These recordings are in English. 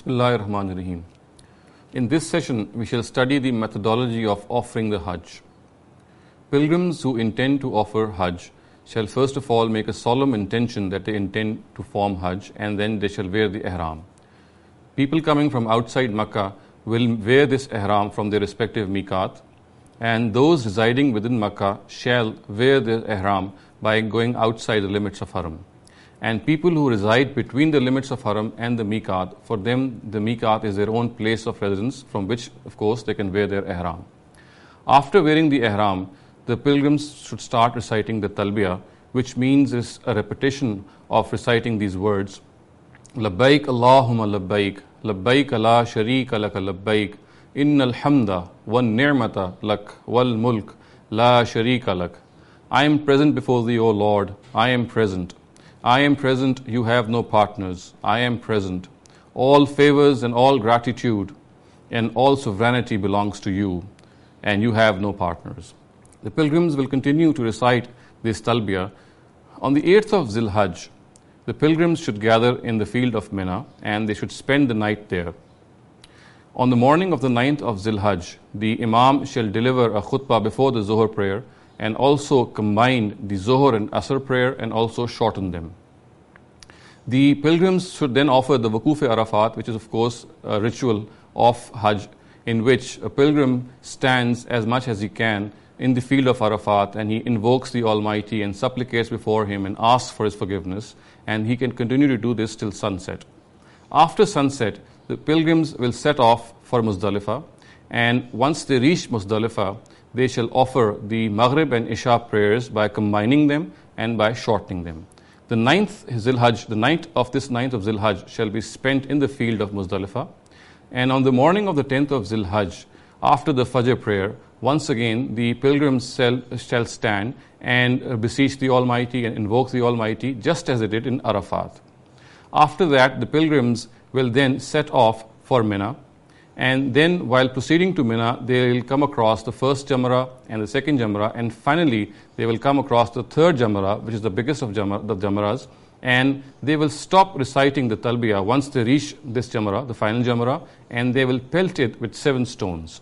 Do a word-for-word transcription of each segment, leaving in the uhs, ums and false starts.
Bismillahir Rahmanir Rahim. In this session, we shall study the methodology of offering the Hajj. Pilgrims who intend to offer Hajj shall first of all make a solemn intention that they intend to form Hajj, and then they shall wear the ihram. People coming from outside Makkah will wear this ihram from their respective miqat, and those residing within Makkah shall wear the ihram by going outside the limits of Haram. And people who reside between the limits of Haram and the miqat, for them the miqat is their own place of residence from which, of course, they can wear their ihram. After wearing the ihram, the pilgrims should start reciting the talbiyah, which means is a repetition of reciting these words: Labbaik Allahumma labbaik, labbaik la sharika laka labbaik, innal hamda wan ni'mata lak wal mulk la sharika lak. I am present before thee, O Lord, I am present. I am present, you have no partners. I am present. All favors and all gratitude and all sovereignty belongs to you, and you have no partners. The pilgrims will continue to recite this talbiyah. On the eighth of Zil Hajj, the pilgrims should gather in the field of Mina, and they should spend the night there. On the morning of the ninth of Zil Hajj, the Imam shall deliver a khutbah before the Zohar prayer, and also combine the Zohar and Asr prayer and also shorten them. The pilgrims should then offer the Waquf Arafat, which is of course a ritual of Hajj, in which a pilgrim stands as much as he can in the field of Arafat, and he invokes the Almighty and supplicates before Him and asks for His forgiveness, and he can continue to do this till sunset. After sunset, the pilgrims will set off for Muzdalifah, and once they reach Muzdalifah, they shall offer the Maghrib and Isha prayers by combining them and by shortening them. The ninth Zil Hajj, the night of this ninth of Zil Hajj shall be spent in the field of Muzdalifah, and on the morning of the tenth of Zil Hajj, after the Fajr prayer, once again the pilgrims shall, shall stand and beseech the Almighty and invoke the Almighty, just as they did in Arafat. After that, the pilgrims will then set off for Mina, and then while proceeding to Mina, they will come across the first Jamrah and the second Jamrah, and finally they will come across the third Jamrah, which is the biggest of Jamrah, the Jamrahs, and they will stop reciting the Talbiyah once they reach this Jamrah, the final Jamrah, and they will pelt it with seven stones.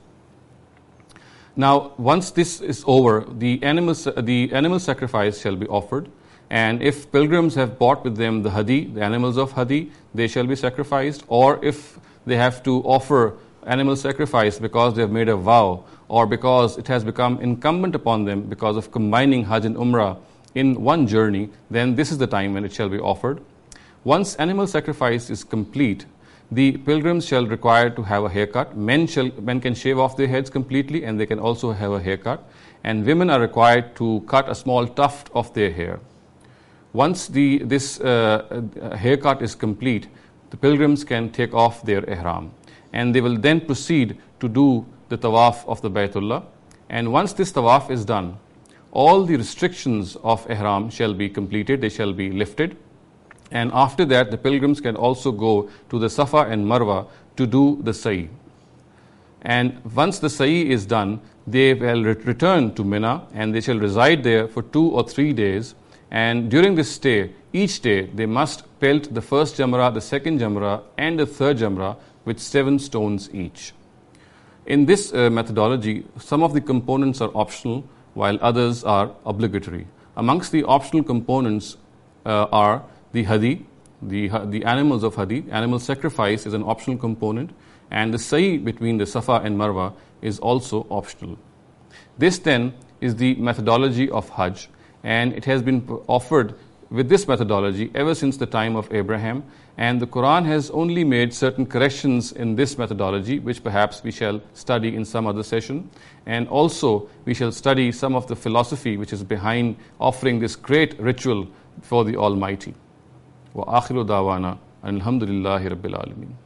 Now, once this is over, the animal, the animal sacrifice shall be offered, and if pilgrims have brought with them the hadi, the animals of hadi, they shall be sacrificed, or if they have to offer animal sacrifice because they have made a vow, or because it has become incumbent upon them because of combining Hajj and Umrah in one journey, then this is the time when it shall be offered. Once animal sacrifice is complete, the pilgrims shall require to have a haircut. Men shall men can shave off their heads completely, and they can also have a haircut. And women are required to cut a small tuft of their hair. Once the this uh, haircut is complete, the pilgrims can take off their ihram, and they will then proceed to do the tawaf of the Baytullah. And once this tawaf is done, all the restrictions of ihram shall be completed, they shall be lifted. And after that, the pilgrims can also go to the Safa and Marwa to do the sa'i. And once the sa'i is done, they will return to Mina, and they shall reside there for two or three days. And during this stay, each day they must pelt the first Jamrah, the second Jamrah, and the third Jamrah with seven stones each. In this uh, methodology, some of the components are optional, while others are obligatory. Amongst the optional components uh, are the hadi, the, the animals of hadi. Animal sacrifice is an optional component, and the sa'i between the Safa and Marwa is also optional. This then is the methodology of Hajj, and it has been offered with this methodology ever since the time of Abraham, and the Quran has only made certain corrections in this methodology, which perhaps we shall study in some other session. And also we shall study some of the philosophy which is behind offering this great ritual for the Almighty. Wa akhiru dawana alhamdulillahi rabbil alamin.